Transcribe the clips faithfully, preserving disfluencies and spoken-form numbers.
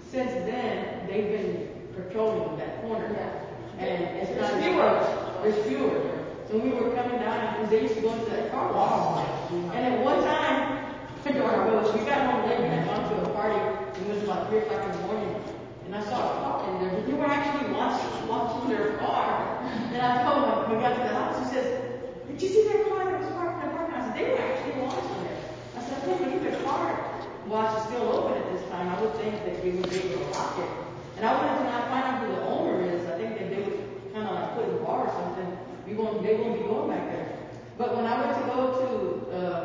since then, they've been patrolling that corner. Yeah. And it's There's not fewer. There's fewer. So we were coming down, because they used to go into that car wash. And at one time, we got home late, we had gone to a party, it was about three o'clock in the morning, and I saw a car in there, but they were actually watching, watching their car. And I told them, when we got to the house, he says, did you see that car that was parked in the parking lot? I said, they were actually watching it. I said, I can't believe their car wash is still open at this time. I would think that they would be able to lock it. And I wanted to not find out who the owner is. I think that they would kind of like put in a bar or something. We won't, they won't be going back there. But when I went to go to, um,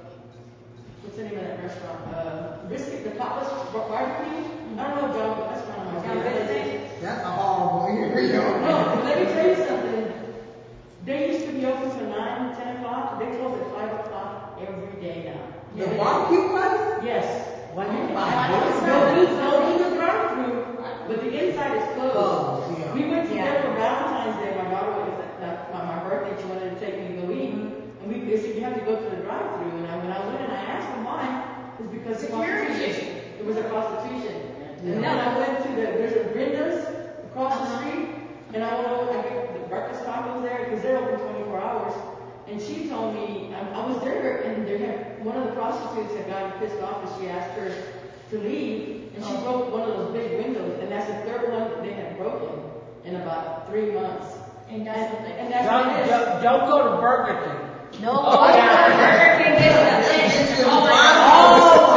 what's the name of that restaurant? Uh, Brisket, the Potluck Barbecue. I don't know, Joe, but that's one of my favorites. That's a horrible area. No, let me tell you something. They used to be open till nine, ten o'clock. They close at five o'clock every day now. The barbecue place? Yes. When you I buy don't know who's the drive-through, but the inside is closed. Oh, yeah. We went to Yeah. there for Valentine's Day. My daughter was at my, my birthday. She wanted to take me to go eat, and we they said you have to go to the drive-through. And I, when I went and I asked them why, it's because Security. prostitution. It was a prostitution. Yeah. And then I went to the there's a Brenda's across the street, and I went over. I get the breakfast tacos there because they're open twenty-four hours. And she told me, I, I was there, and they had, one of the prostitutes had gotten pissed off, and she asked her to leave, and she Oh. broke one of those big windows, and that's the third one that they had broken in about three months. And that's what they. And that's Don't, what it is. don't, don't go to Burger King. No, Oh, yeah. Burger King is the thing. Oh my God. Oh,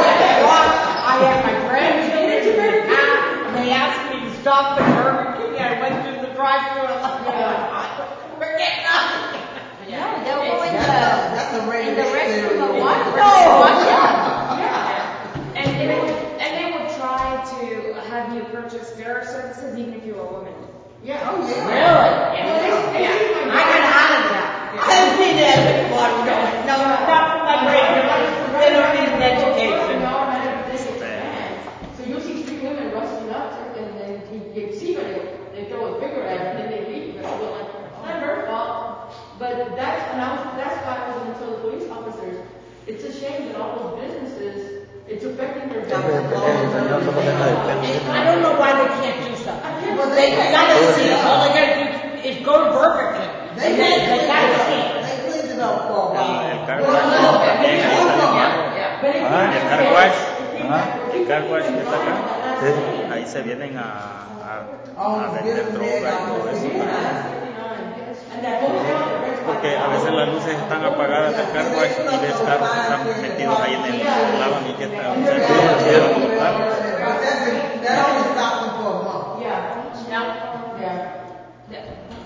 I had my grandchildren, and they asked me to stop at Burger King. I went through the drive-thru. Yeah. We're getting out. Yeah, they'll go in the, That's, that's a in regular the restroom of area. one. No. Yeah. And they will, and they will try to have you purchase their services even if you're a woman. Yeah. Oh, yeah. Really? Well, they, they Yeah. see my I got out of that. I didn't need that before. No, no, not for my grandchildren. They don't need an education. So you'll see three women rushing up to her, and then you, you see her, they, they throw a finger at her, and then they leave. But I go like, it's not her fault. But that's, and I was, that's why I wasn't until the police officers. It's a shame that all those businesses, it's affecting their business. I don't know why they can't do something. Well, they gotta see. All they gotta do is go to Burger King. They, And then they gotta see. they cleaned it up for a El, while. el car wash también ahí está llamado. But it Ah, el came car back- wash. it came Ajá, back- el car wash que está acá. Sí. Ahí se vienen a, a, Oh, a vender droga y todo eso. And that hotel, the Red Spot, Porque a veces las luces están apagadas del car wash y ves carros que están metidos ahí en el lado y que está, o sea, no los quiero como tal. But that didn't- that only stopped them for a month. Yeah. Yeah. Yeah. Yeah.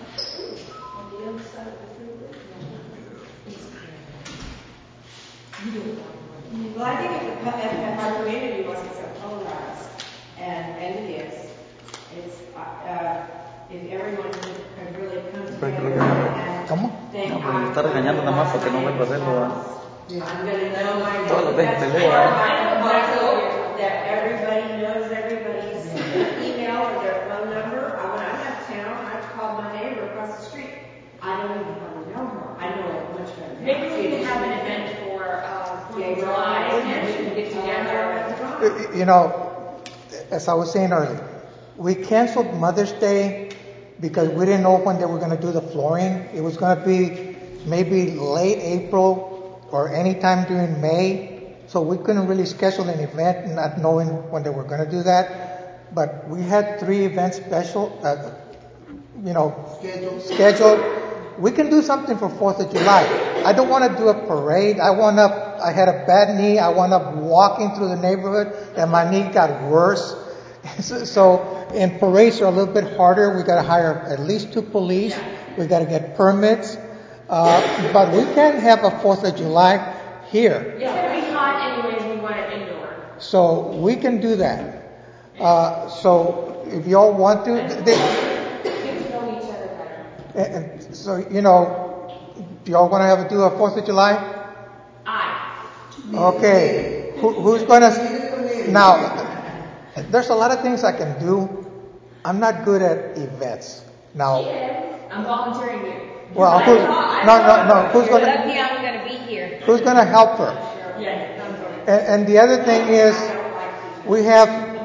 Well, I think if, the, if, if our community wasn't so polarized, and, and it is, it's, uh, uh, if everyone could, could really come together and ¿Cómo? think, No, pero me I'm está regañando nada más porque no vuelvo a hacerlo, ¿verdad? I'm gonna know my Todas las veces that's te leo, part of ¿verdad? my proposal, that everybody knows everybody's email or their phone number. I, when I'm out of town, I call my neighbor across the street. I don't even probably know her. I know her much better. Maybe we can have an event for, uh, Fourth of July, and we can get together. You know, as I was saying earlier, we canceled Mother's Day because we didn't know when they were going to do the flooring. It was going to be maybe late April or anytime during May. So we couldn't really schedule an event not knowing when they were going to do that. But we had three events special, uh, you know, Scheduled. scheduled. We can do something for fourth of July. I don't want to do a parade. I wound up, I had a bad knee. I wound up walking through the neighborhood and my knee got worse. So, so and parades are a little bit harder. We got to hire at least two police. We got to get permits. Uh, but we can have a fourth of July here. It's gonna be hot anyways, we want it indoor. So we can do that. Uh, so if y'all want to, they, Get to know each other better. and so, you know, do y'all want to have a, do a fourth of July? Aye. Okay. Who, who's going to, now, there's a lot of things I can do. I'm not good at events. Now, I'm volunteering you. well, who, no, no, no, who's going to, Lucky I'm gonna be here. who's going to help her? Yeah. And, and the other thing is, we have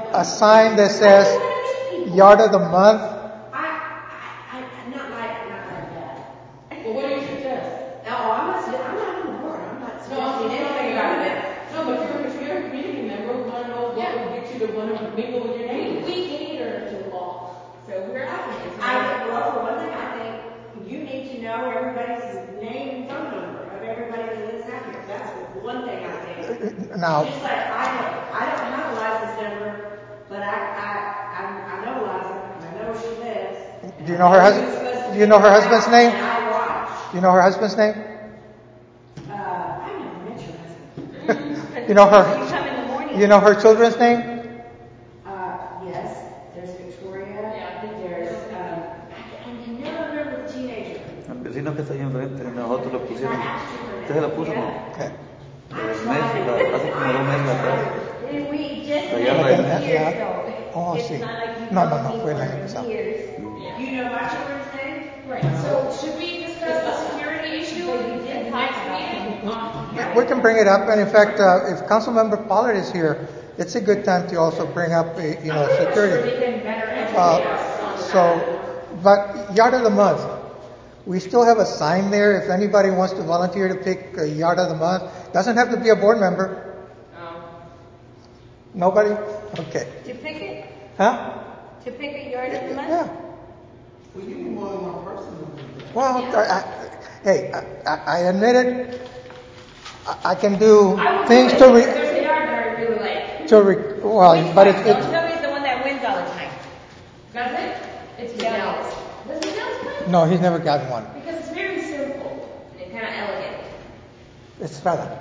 a sign that says yard of the month. I, I, I, not like, not like that. Well, what do you suggest? No, I'm not, I'm not on the board, I'm not No, I'm suggesting anything about it. No, but you're, if you're a community member, we want to know what would get you to want to mingle with your We, neighbors. we cater to all, so we're not. I, well, for one thing, I think you need to know everybody's name and phone number of everybody that lives out here. That's one thing I think. Now, Just like I don't, I don't have a license number, but I, I, I, I know Liza, and I know where she lives. do you know her husband? Do you know her husband's name? And I watch. Do you know her husband's name? Uh, I never met your husband. You know You her. come in the morning. You know her children's name? Uh, yes, there's Victoria. Yeah. There's, um, I, I can never remember the teenager. El vecino que está ahí enfrente, nosotros lo I pusimos. asked you for ¿Usted se la puso, no? Yeah. Okay. Dos meses, hace como dos meses atrás. And we just Allá met en him la- years ya- ago. oh, It's sí. not like you No, know no, no, me fue el for año pasado. years. You know my children's name? Right, so should we discuss the security issue at the next meeting? Yeah, we can bring it up, and in fact, uh, if Councilmember Pollard is here, it's a good time to also bring up, uh, you know, So security. they can better educate Uh, us on so, but yard of the month, we still have a sign there. If anybody wants to volunteer to pick a yard of the month, doesn't have to be a board member. Um, Nobody? Okay. To pick it, Huh? to pick a yard of the month? Yeah. Well, you need more than one person to do that. Well, I, I, hey, I, I I admit it. I, I can do I will things do to it. re, There's a yard that I really like. to re, well, but it's, Don't it's, tell me it's the one that wins all the time. Does it? It's Miguel's. Does Miguel's play? no, he's never gotten one. Because it's very simple and kind of elegant. Estrada.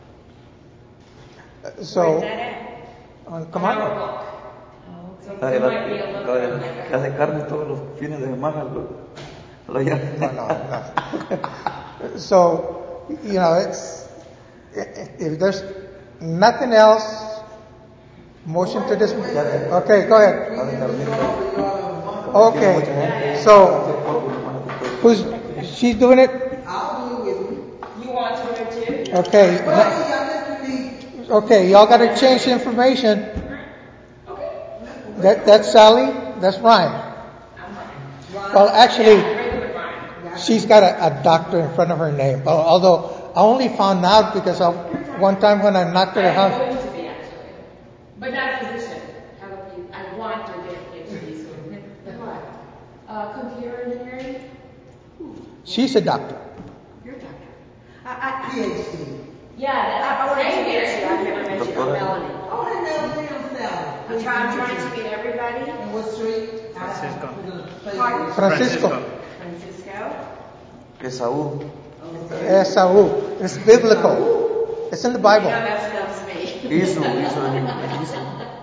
Uh, Where's So, that at? on, come On our on. book. So La it de might be a la, little la bit de like que hace carne todos los fines de semana. Lo, lo ya. No, no, no. So, you know, it's, if there's nothing else, motion to dismiss. Okay, go ahead. We need to resolve the yard of the month. Okay, so, who's, she's doing it? I'll do it with you. You want to do it too? Okay, Well, I think, I think you need, okay, y'all gotta change the information. That, that's Sally, that's Ryan. Well, actually, Regular Ryan. she's got a, a doctor in front of her name. Al- Although, I only found out because of one time when I knocked at her I'm house. going to be actually. But not a physician. I hope you, I want to get a PhD soon. What? Uh, computer engineering? She's a doctor. Your doctor. I, I, PhD. Yeah, I, that's I want to same meet you. here. I've never met you. I'm Melanie. Oh, I never been on salary. I'm trying, I'm trying to meet everybody. And what street? Francisco. We're gonna play- Pardon? Francisco. Francisco. Esaú. Es Saúl. It's biblical. It's in the You Bible. know that spells me. Hizo, hizo, hizo.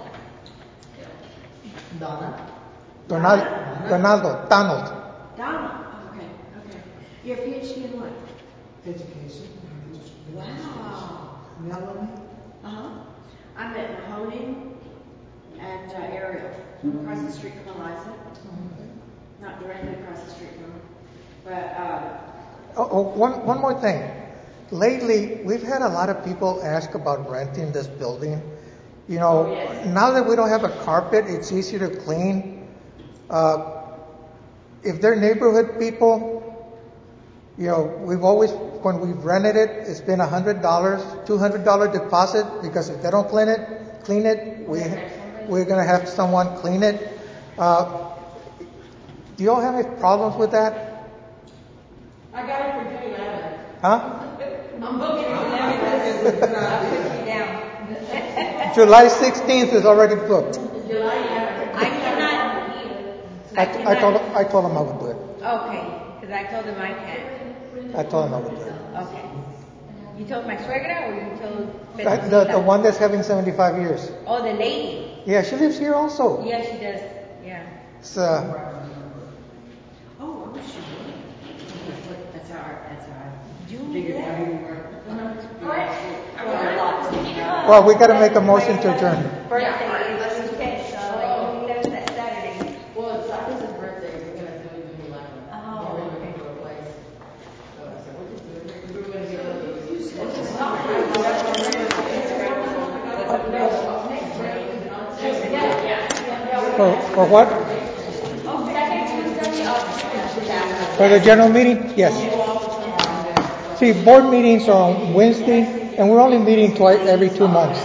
Donna. Donald, Donaldo, Donald. Donald. Okay, okay. Your PhD in what? Education. Wow. Melanie. Uh-huh. I'm at Mahoning and uh, Ariel, across the street from Eliza. Not directly across the street from her. But, uh, Oh, oh, one, one more thing. Lately, we've had a lot of people ask about renting this building. You know, Oh, yes. now that we don't have a carpet, it's easier to clean. Uh, if they're neighborhood people, you know, we've always, when we've rented it, it's been a hundred dollars, two hundred dollar deposit, because if they don't clean it, clean it, we, we're gonna have someone clean it. Uh, do you all have any problems with that? I got it for June eleventh. Huh? I'm booking it I eleven. think it's a good idea. Put you down. July sixteenth is already booked. July eleventh. I cannot, I, I told him, I told him I would do it. okay, because I told him I can't. I told him I would do it. Okay. You told my suegra or you told Uh, The, the one that's having seventy-five years. Oh, the lady. Yeah, she lives here also. Yeah, she does. Yeah. It's, uh, oh, I wish you would. That's how I, that's how I June figured out who you eleventh. were. All right. Are we done? well, we gotta make a motion to adjourn. Birthday is June tenth, so June eleventh, that's Saturday. Well, it's Cyrus's birthday, we're gonna do it June eleventh. Oh, We're okay. looking for a place. So I said, we'll just do it. We were gonna get a little. It's not. Yeah. For, for what? Second Tuesday of June. For the general meeting? Yes. See, board meetings are on Wednesday, and we're only meeting twice every two months.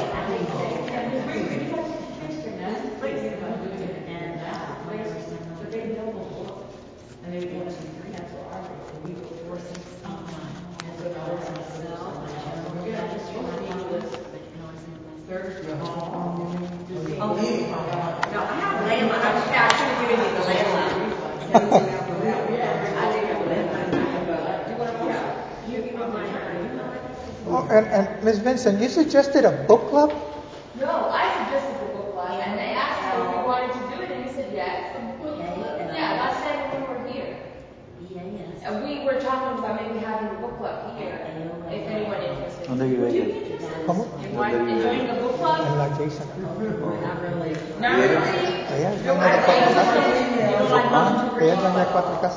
No, I have Layla. I should I should have given you the Layla. I think I'm Layla. Yeah. You give me my Oh, and, and Miz Vincent, you suggested a book club? No, I suggested the book club, and they asked him if he wanted to do it, and he said yes. Yeah, last time when we were here. And we were talking about maybe having a book club here, if anyone interested. ¿Dónde vive ella? ¿Cómo? In what, in joining a book club? En la Jason. Not really. Ella es dueña de cuatro casas. Ah, ella es dueña de cuatro casas.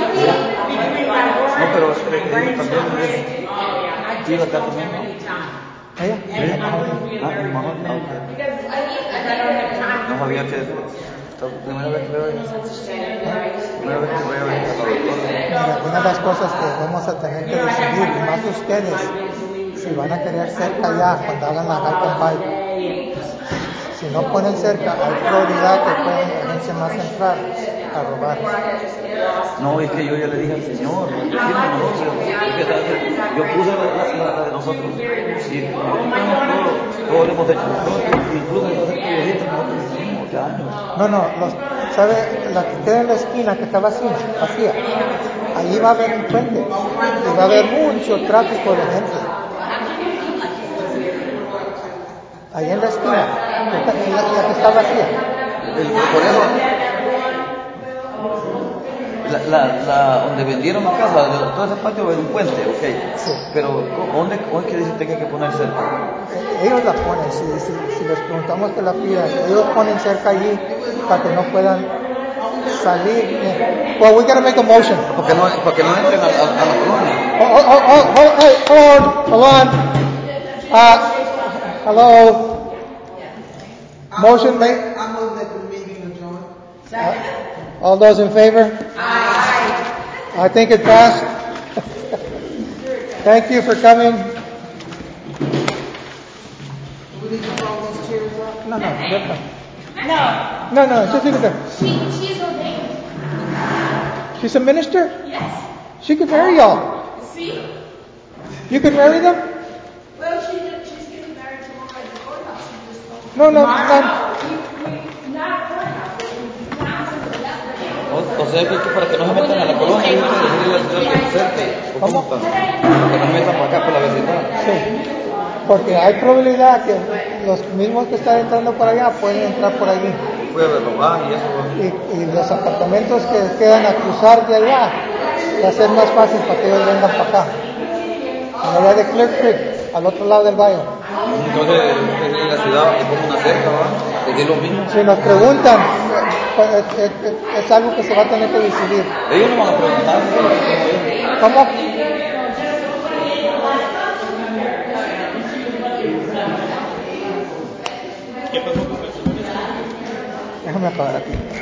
No, pero eh, ella también vive. Vive acá también, ¿no? Ella. ¿Sí? Ah, mi mamá. Ah, ok. Because I need, I need No sabía que es la primera vez que veo ella. Primera vez que veo ella a la doctora. Mira, una de las cosas que vamos a tener que decidir, y más ustedes, si van a querer cerca ya cuando hagan la hike and bike. Si no ponen cerca, hay probabilidad que pueden gente más entrar a robar. No, es que yo ya le dije al señor, decirle nosotros, yo puse la, la, la de nosotros, y todo, todo lo hemos hecho nosotros, incluso el proyecto de dieta nosotros lo hicimos ya años. No, no, los, ¿sabe? La que queda en la esquina, que está vacía, vacía, ahí va a haber un puente y va a haber mucho tráfico de gente. Ahí en la esquina, la, la, la que está vacía. El, por eso, la, la, la, donde vendieron la casa, todo ese patio va a haber un puente, ok. Sí. Pero, ¿dónde, dónde quiere decir que hay que poner cerca? Ellos la ponen, si, si, si les preguntamos que la pidan, ellos ponen cerca allí para que no puedan salir. Well, we gotta make a motion. Porque no, porque no entren a, a, a la colonia. Oh, oh, oh, oh, oh, hey, hold on, hold on. Uh, hello. Motion made. I move that the meeting adjourn. Uh, all those in favor? Aye. I think it passed. Thank you for coming. We need to roll these chairs up. No, no, they're fine. No, No, no, just leave it there. she, she's ordained. She's a minister? Yes. She could marry y'all. See? You could marry them? Well, she did, she's getting married tomorrow at the courthouse. She just told me. No, no, Tomorrow? no. We, we, not courthouse, but we found something else. O, o sea, que para que no se metan a la colonia, hay que decirle a la ciudad que se acerque. ¿O cómo está? Que no se metan para acá, por la vecindad. Sí. Porque hay probabilidad que los mismos que están entrando por allá pueden entrar por allí. Puede robar y eso. Y, y los apartamentos que quedan a cruzar de allá, va a ser más fácil para que ellos vengan para acá. En la área de Clear Creek, al otro lado del valle. Entonces, en la ciudad que ponga una cerca, ¿va? Que es lo mismo. Si nos preguntan, es, es, es, es algo que se va a tener que decidir. Ellos no van a preguntar. ¿Cómo? ¿Qué pasó con eso? Déjame apagar aquí.